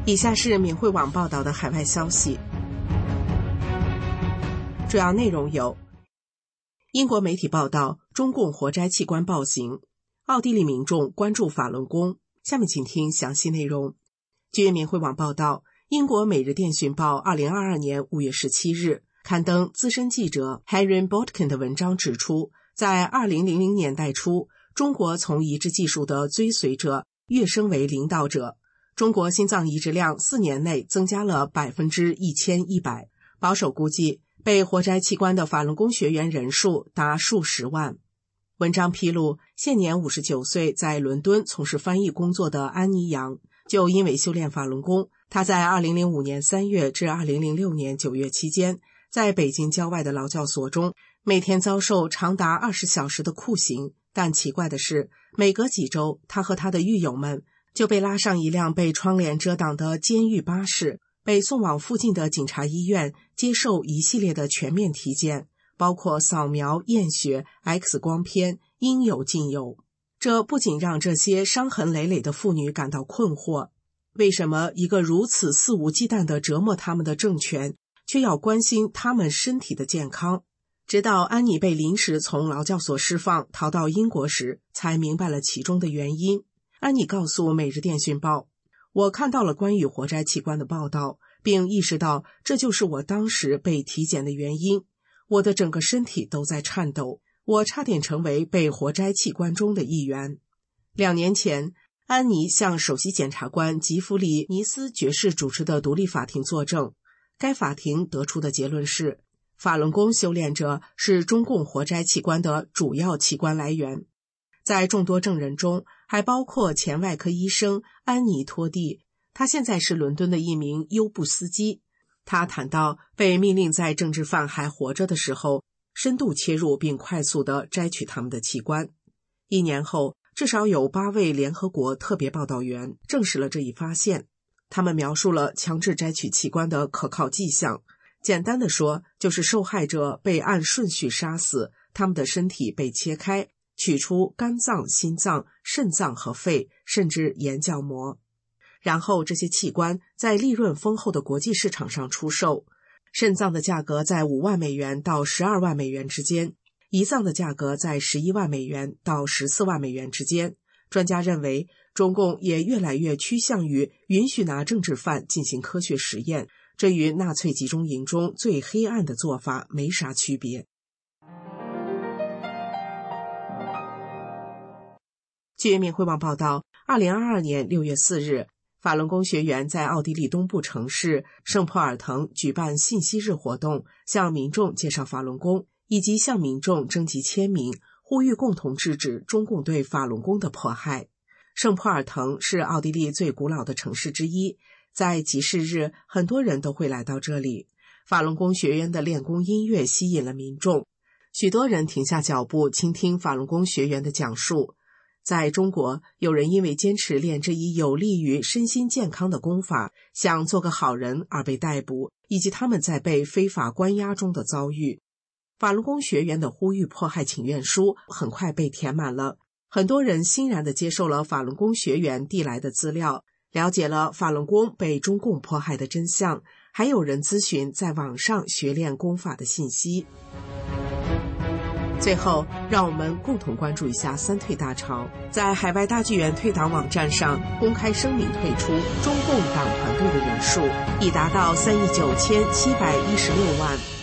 以下是闽汇网报道的海外消息，主要内容有：英国媒体报道中共活摘器官暴行，奥地利民众关注法轮功。下面请听详细内容。据闽汇网报道，英国《每日电讯报》2022年5月17日刊登资深记者 Henry Botkin 的文章指出，在2000年代初，中国从移植技术的追随者跃升为领导者。中国心脏移植量4年内增加了1100%，保守估计被活摘器官的法轮功学员人数达数十万。文章披露，现年59岁，在伦敦从事翻译工作的安妮杨，就因为修炼法轮功，她在2005年3月至2006年9月期间，在北京郊外的劳教所中，每天遭受长达20小时的酷刑。但奇怪的是，每隔几周，她和她的狱友们就被拉上一辆被窗帘遮挡的监狱巴士，被送往附近的警察医院接受一系列的全面体检，包括扫描、验血、X 光片，应有尽有。这不仅让这些伤痕累累的妇女感到困惑，为什么一个如此肆无忌惮地折磨他们的政权，却要关心他们身体的健康？直到安妮被临时从劳教所释放，逃到英国时，才明白了其中的原因。安妮告诉《每日电讯报》，我看到了关于活摘器官的报道，并意识到这就是我当时被体检的原因。我的整个身体都在颤抖，我差点成为被活摘器官中的一员。2年前，安妮向首席检察官吉弗里·尼斯爵士主持的独立法庭作证，该法庭得出的结论是，法轮功修炼者是中共活摘器官的主要器官来源。在众多证人中，还包括前外科医生安妮托蒂，他现在是伦敦的一名优步司机。他谈到被命令在政治犯还活着的时候，深度切入并快速地摘取他们的器官。1年后，至少有8位联合国特别报道员证实了这一发现。他们描述了强制摘取器官的可靠迹象。简单的说，就是受害者被按顺序杀死，他们的身体被切开，取出肝脏、心脏、肾脏和肺，甚至眼角膜。然后这些器官在利润丰厚的国际市场上出售。肾脏的价格在5万美元到12万美元之间，胰脏的价格在11万美元到14万美元之间。专家认为，中共也越来越趋向于允许拿政治犯进行科学实验，这与纳粹集中营中最黑暗的做法没啥区别。据闽汇网报道，2022年6月4日，法轮功学员在奥地利东部城市圣普尔滕举办信息日活动，向民众介绍法轮功，以及向民众征集签名，呼吁共同制止中共对法轮功的迫害。圣普尔滕是奥地利最古老的城市之一，在集市日，很多人都会来到这里。法轮功学员的练功音乐吸引了民众，许多人停下脚步倾听法轮功学员的讲述。在中国，有人因为坚持练这一有利于身心健康的功法，想做个好人而被逮捕，以及他们在被非法关押中的遭遇。法轮功学员的呼吁迫害请愿书很快被填满了，很多人欣然地接受了法轮功学员递来的资料，了解了法轮功被中共迫害的真相，还有人咨询在网上学练功法的信息。最后，让我们共同关注一下三退大潮。在海外大剧院退党网站上公开声明退出中共党团队的人数已达到3亿9716万。